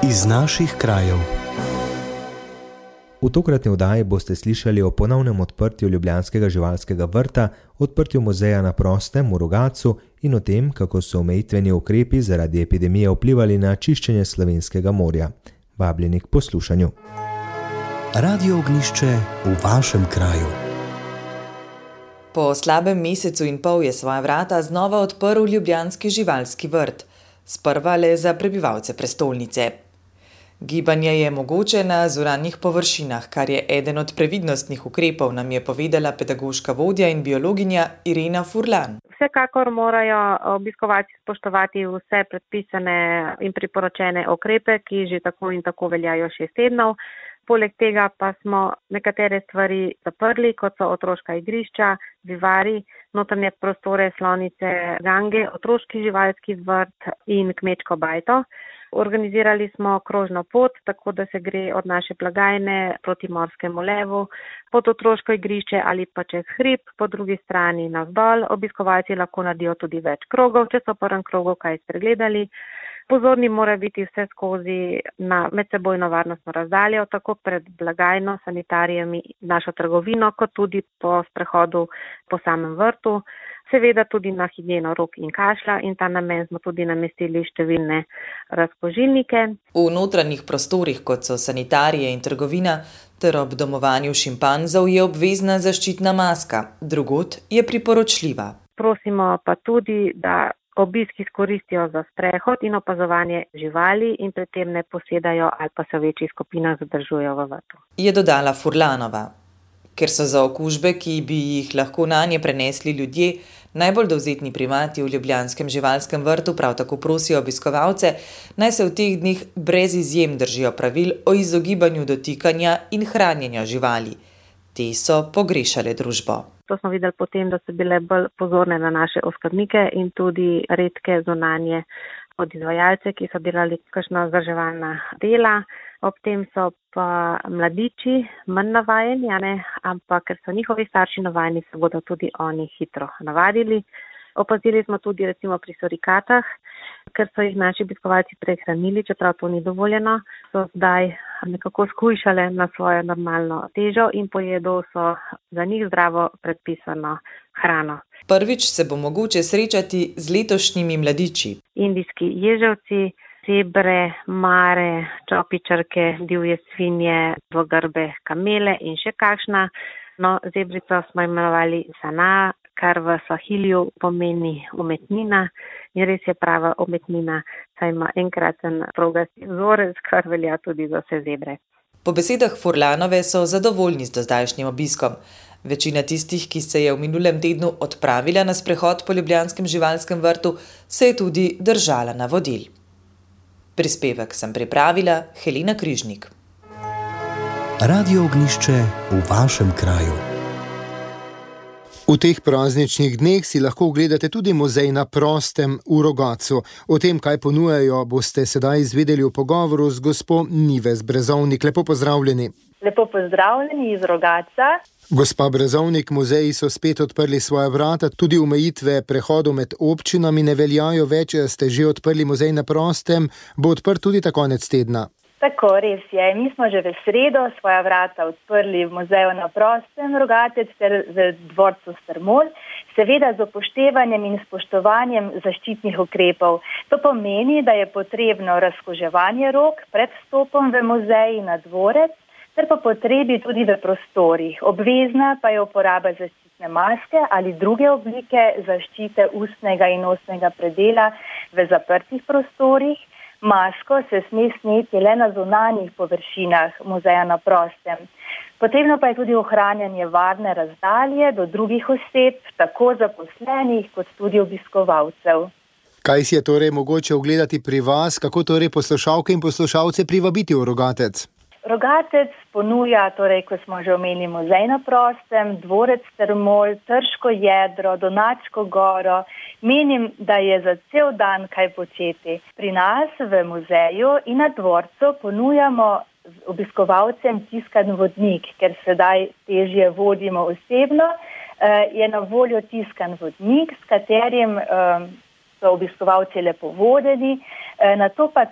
Iz naših krajev. V tokratni oddaji boste slišali o ponovnem odprtju ljubljanskega živalskega vrta, odprtju muzeja na prostem v Rogatcu in o tem, kako so omejitveni ukrepi zaradi epidemije vplivali na čiščenje Slovenskega morja. Vabljeni k poslušanju. Radio Ognjišče v vašem kraju. Po slabem mesecu in pol je svoja vrata znova odprl ljubljanski živalski vrt, sprva le za prebivalce prestolnice. Gibanje je mogoče na zunanjih površinah, kar je eden od previdnostnih ukrepov, nam je povedala pedagoška vodja in biologinja Irena Furlan. Vsekakor morajo obiskovalci spoštovati vse predpisane in priporočene ukrepe, ki že tako in tako veljajo 6 tednov. Poleg tega pa smo nekatere stvari zaprli, kot so otroška igrišča, vivari, notranje prostore, slonice, gange, otroški živalski vrt in kmečko bajto. Organizirali smo krožno pot, tako da se gre od naše blagajne proti morskemu levu, pod otroško igrišče ali pa čez hrib, po drugi strani navzdol. Obiskovalci lahko naredijo tudi več krogov, če so v prvem krogu kaj spregledali. Pozorni mora biti vse skozi na medsebojno varnostno razdaljo, tako pred blagajno, sanitarijami, našo trgovino, kot tudi po sprehodu po samem vrtu. Seveda tudi na higieno rok in kašlja in ta namen smo tudi namestili številne razkužilnike. V notranjih prostorih, kot so sanitarije in trgovina, ter ob domovanju šimpanzov je obvezna zaščitna maska, drugod je priporočljiva. Prosimo pa tudi, da obisk izkoristijo za sprehod in opazovanje živali in pri tem ne posedajo ali pa se v večjih skupinah zadržujejo v vrtu. Je dodala Furlanova. Ker so za okužbe, ki bi jih lahko nanje prenesli ljudje, najbolj dovzetni primati v ljubljanskem živalskem vrtu prav tako prosijo obiskovalce, naj se v teh dneh brez izjem držijo pravil o izogibanju dotikanja in hranjenja živali. Te so pogrešale družbo. To smo videli potem, da so bile bolj pozorne na naše oskrbnike in tudi redke zunanje podizvajalce, ki so delali kakšna vzdrževalna dela. Ob tem so pa mladiči manj navajeni, ampak ker so njihovi starši navajeni, se bodo tudi oni hitro navadili. Opazili smo tudi recimo pri surikatah, ker so jih naši obiskovalci prehranili, čeprav to ni dovoljeno, so zdaj nekako shujšale na svojo normalno težo in pojedo so za njih zdravo predpisano hrano. Prvič se bo mogoče srečati z letošnjimi mladiči. Indijski ježevci, zebre, mare, čopičarke, divje svinje, dvogrbe kamele in še kakšna. No, zebrico smo imenovali Sana, kar v Swahiliju pomeni umetnina in res je prava umetnina, saj ima enkraten progasti vzorec, kar velja tudi za vse zebre. Po besedah Furlanove so zadovoljni z dozdajšnjim obiskom. Večina tistih, ki se je v minulem tednu odpravila na sprehod po ljubljanskem živalskem vrtu, se je tudi držala navodil. Prispevek sem pripravila Helena Križnik. Radio Ognjišče v vašem kraju. V teh prazničnih dneh si lahko ogledate tudi muzej na prostem v Rogatcu. O tem, kaj ponujajo, boste sedaj izvedeli v pogovoru z gospo Nives Brezovnik. Lepo pozdravljeni. Lepo pozdravljeni iz Rogatca. Gospa Brezovnik, muzeji so spet odprli svoja vrata, tudi omejitve prehodov med občinami ne veljajo več, ste že odprli muzej na prostem, bo odprt tudi ta konec tedna. Tako, res je. Mi smo že v sredo svoja vrata odprli v muzeju na prostem Rogatec ter v dvorcu Strmol, seveda z upoštevanjem in spoštovanjem zaščitnih ukrepov. To pomeni, da je potrebno razkuževanje rok pred vstopom v muzej na dvorec, ter po potrebi tudi v prostorih. Obvezna pa je uporaba zaščitne maske ali druge oblike zaščite ustnega in nosnega predela v zaprtih prostorih. Masko se sme sneti le na zunanjih površinah muzeja na prostem. Potrebno pa je tudi ohranjanje varne razdalje do drugih oseb, tako zaposlenih kot tudi obiskovalcev. Kaj si je torej mogoče ogledati pri vas, kako torej poslušalke in poslušalce privabiti v Rogatec? Rogatec ponuja, torej, ko smo že omenili muzej na prostem, dvorec Strmol, Trško jedro, Donačko goro. Menim, da je za cel dan kaj početi. Pri nas v muzeju in na dvorcu ponujamo obiskovalcem tiskan vodnik, ker sedaj težje vodimo osebno. Je na voljo tiskan vodnik, s katerim so obiskovalci lepo vodeni, nato pa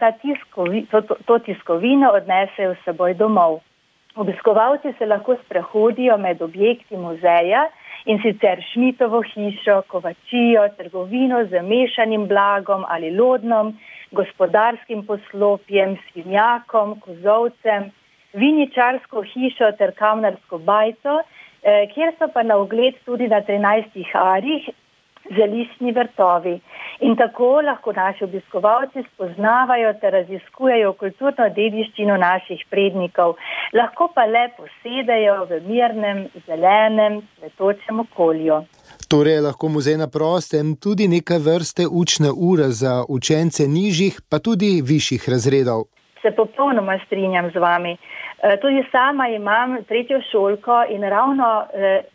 to tiskovino odnesejo s seboj domov. Obiskovalci se lahko sprehodijo med objekti muzeja, in sicer Šmitovo hišo, kovačijo, trgovino z mešanim blagom ali lodnom, gospodarskim poslopjem, svinjakom, kozolcem, viničarsko hišo ter kamnarsko bajto, kjer so pa na ogled tudi na 13 arih zeliščni vrtovi. In tako lahko naši obiskovalci spoznavajo ter raziskujejo kulturno dediščino naših prednikov. Lahko pa le posedejo v mirnem, zelenem, cvetočem okolju. Torej je lahko muzej na prostem tudi neka vrste učne ure za učence nižjih, pa tudi višjih razredov. Se popolnoma strinjam z vami. Tudi sama imam 3. šolko in ravno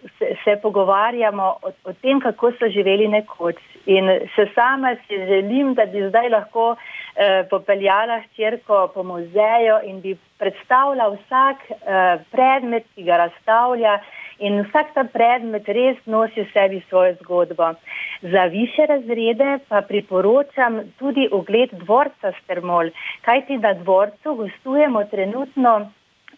se pogovarjamo o tem, kako so živeli nekoč. In se sama si želim, da bi zdaj lahko popeljala hčerko po muzeju in bi predstavila vsak predmet, ki ga razstavlja, in vsak ta predmet res nosi v sebi svojo zgodbo. Za više razrede pa priporočam tudi ogled dvorca Strmol, kajti na dvorcu gostujemo trenutno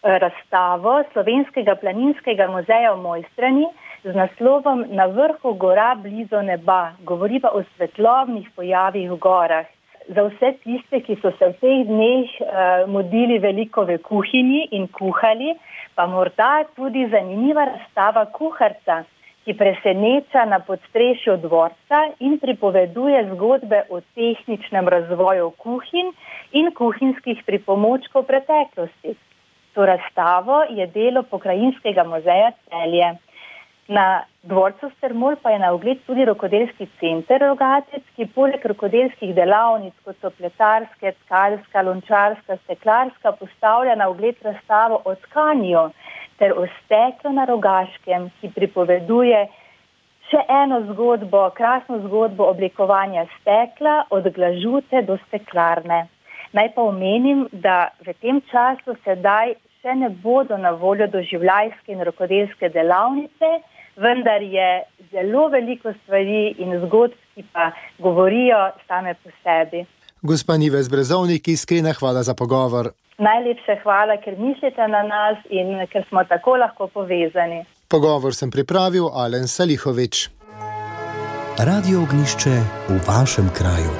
razstavo Slovenskega planinskega muzeja v Mojstrani z naslovom Na vrhu gora blizu neba. Govori pa o svetlobnih pojavih v gorah. Za vse tiste, ki so se v teh dneh mudili veliko v kuhinji in kuhali, pa morda tudi zanimiva razstava Kuharca, ki preseneča na podstrešju dvorca in pripoveduje zgodbe o tehničnem razvoju kuhinj in kuhinjskih pripomočkov preteklosti. To razstavo je delo Pokrajinskega muzeja Celje. Na dvorcu Strmol pa je na ogled tudi rokodelski center Rogatec, ki poleg rokodelskih delavnic, kot so pletarske, tkalska, lončarska, steklarska, postavlja na ogled razstavo o tkanju ter o steklu na Rogaškem, ki pripoveduje še eno zgodbo, krasno zgodbo oblikovanja stekla od glažute do steklarne. Naj pa omenim, da v tem času sedaj še ne bodo na voljo doživljajske in rokodelske delavnice, vendar je zelo veliko stvari in zgodb, ki pa govorijo same po sebi. Gospa Nives Brezovnik, iskrena hvala za pogovor. Najlepša hvala, ker mislite na nas in ker smo tako lahko povezani. Pogovor sem pripravil Alen Salihovič. Radio Ognjišče v vašem kraju.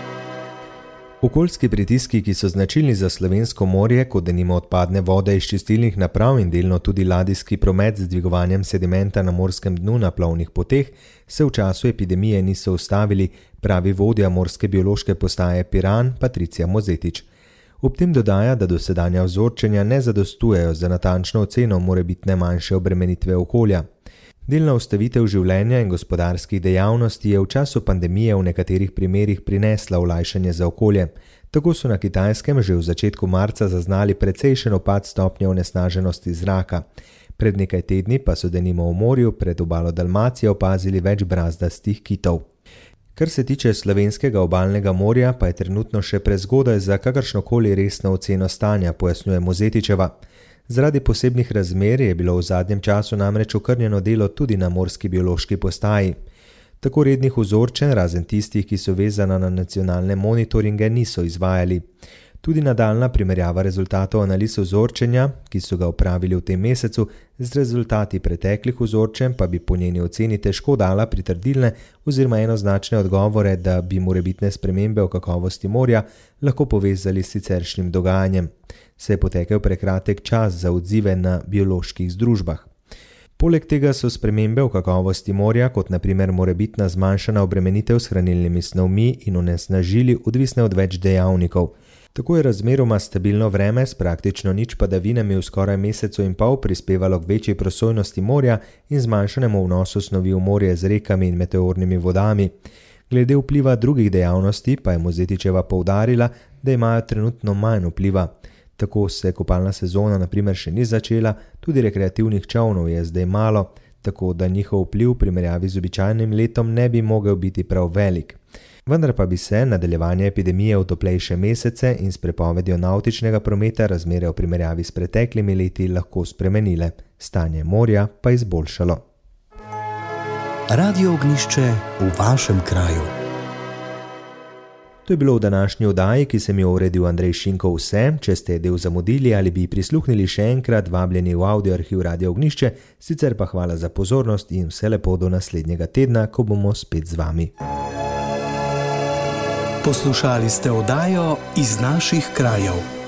Okoljski pritiski, ki so značilni za slovensko morje, kot denimo odpadne vode iz čistilnih naprav in delno tudi ladijski promet z dvigovanjem sedimenta na morskem dnu na plovnih poteh, se v času epidemije niso ustavili, pravi vodja morske biološke postaje Piran Patricija Mozetič. Ob tem dodaja, da dosedanja vzorčenja ne zadostujejo za natančno oceno morebitne manjše obremenitve okolja. Delna ustavitev življenja in gospodarskih dejavnosti je v času pandemije v nekaterih primerih prinesla olajšanje za okolje. Tako so na Kitajskem že v začetku marca zaznali precejšen upad stopnje onesnaženosti zraka. Pred nekaj tedni pa so denimo v morju pred obalo Dalmacije opazili več brazdastih kitov. Kar se tiče slovenskega obalnega morja, pa je trenutno še prezgodaj za kakršnokoli resno oceno stanja, pojasnjuje Mozetičeva. Zaradi posebnih razmer je bilo v zadnjem času namreč okrnjeno delo tudi na morski biološki postaji. Tako rednih vzorčenj, razen tistih, ki so vezana na nacionalne monitoringe, niso izvajali. Tudi nadaljna primerjava rezultatov analiz vzorčenja, ki so ga opravili v tem mesecu, z rezultati preteklih vzorčenj pa bi po njeni oceni težko dala pritrdilne oziroma enoznačne odgovore, da bi morebitne spremembe v kakovosti morja lahko povezali s siceršnjim dogajanjem. Se je potekel prekratek čas za odzive na bioloških združbah. Poleg tega so spremembe v kakovosti morja, kot na primer morebitna zmanjšana obremenitev s hranilnimi snovmi in onesnažili, odvisne od več dejavnikov. Tako je razmeroma stabilno vreme s praktično nič padavinami v skoraj mesecu in pol prispevalo k večji prosojnosti morja in zmanjšanemu vnosu snovi v morje z rekami in meteornimi vodami. Glede vpliva drugih dejavnosti pa je Mozetičeva poudarila, da imajo trenutno manj vpliva. Tako se kopalna sezona na primer še ni začela, tudi rekreativnih čolnov je zdaj malo, tako da njihov vpliv v primerjavi z običajnim letom ne bi mogel biti prav velik. Vendar pa bi se nadaljevanje epidemije v toplejše mesece in s prepovedjo navtičnega prometa razmere v primerjavi s preteklimi leti lahko spremenile, stanje morja pa izboljšalo. Radio Ognjišče v vašem kraju. To je bilo v današnji oddaji, ki sem jo uredil Andrej Šinko vse. Če ste del zamudili ali bi prisluhnili še enkrat, vabljeni v audio arhiv Radio Ognjišče, sicer pa hvala za pozornost in vse lepo do naslednjega tedna, ko bomo spet z vami. Poslušali ste oddajo Iz naših krajev.